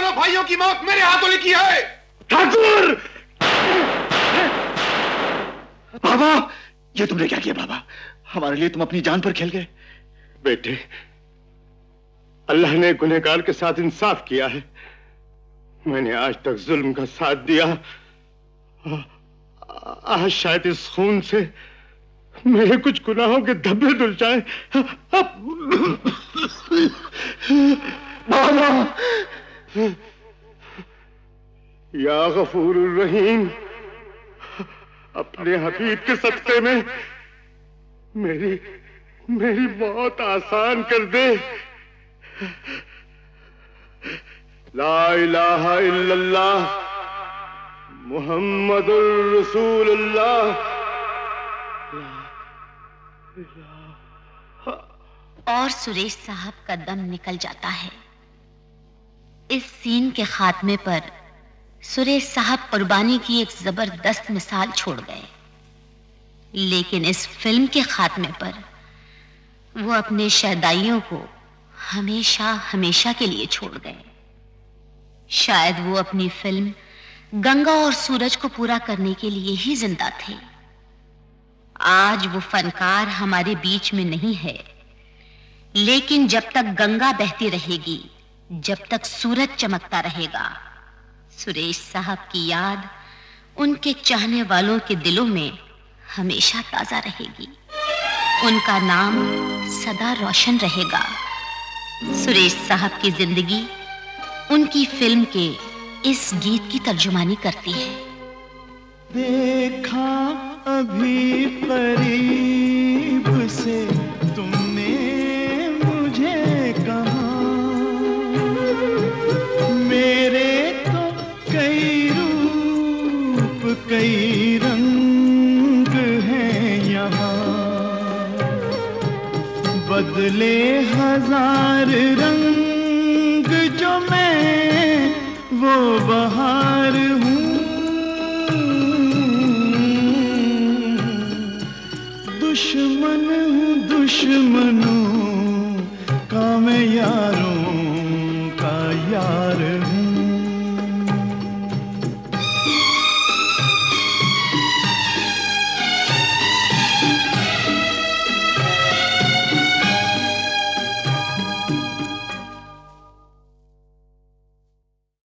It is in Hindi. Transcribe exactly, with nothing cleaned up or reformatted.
दोनों भाइयों की मौत मेरे हाथों लिखी है। ठाकुर! बाबा, ये तुमने क्या किया बाबा? हमारे लिए तुम अपनी जान पर खेल गए। बेटे, अल्लाह ने गुनहगार के साथ इंसाफ किया है। मैंने आज तक जुल्म का साथ दिया, आज शायद इस खून से मेरे कुछ गुनाहों के धब्बे धुल जाए। बाबा! या गफूर रहीम, अपने हबीब के सदक़े में मेरी मेरी मौत आसान कर दे। ला इलाहा इल्लल्लाह मुहम्मदुर रसूलुल्लाह। और सुरेश साहब का दम निकल जाता है। इस सीन के खात्मे पर सुरेश साहब कुर्बानी की एक जबरदस्त मिसाल छोड़ गए, लेकिन इस फिल्म के खात्मे पर वो अपने शहदाइयों को हमेशा हमेशा के लिए छोड़ गए। शायद वो अपनी फिल्म गंगा और सूरज को पूरा करने के लिए ही जिंदा थे। आज वो फनकार हमारे बीच में नहीं है, लेकिन जब तक गंगा बहती रहेगी, जब तक सूरज चमकता रहेगा, सुरेश साहब की याद उनके चाहने वालों के दिलों में हमेशा ताजा रहेगी। उनका नाम सदा रोशन रहेगा। सुरेश साहब की जिंदगी उनकी फिल्म के इस गीत की तर्जुमानी करती है। देखा अभी करीब से तुमने मुझे कहा, मेरे तो कई रूप कई रंग हैं यहाँ, बदले हजार रंग जो मैं वो बहार हूँ। दुश्मन हूँ दुश्मनों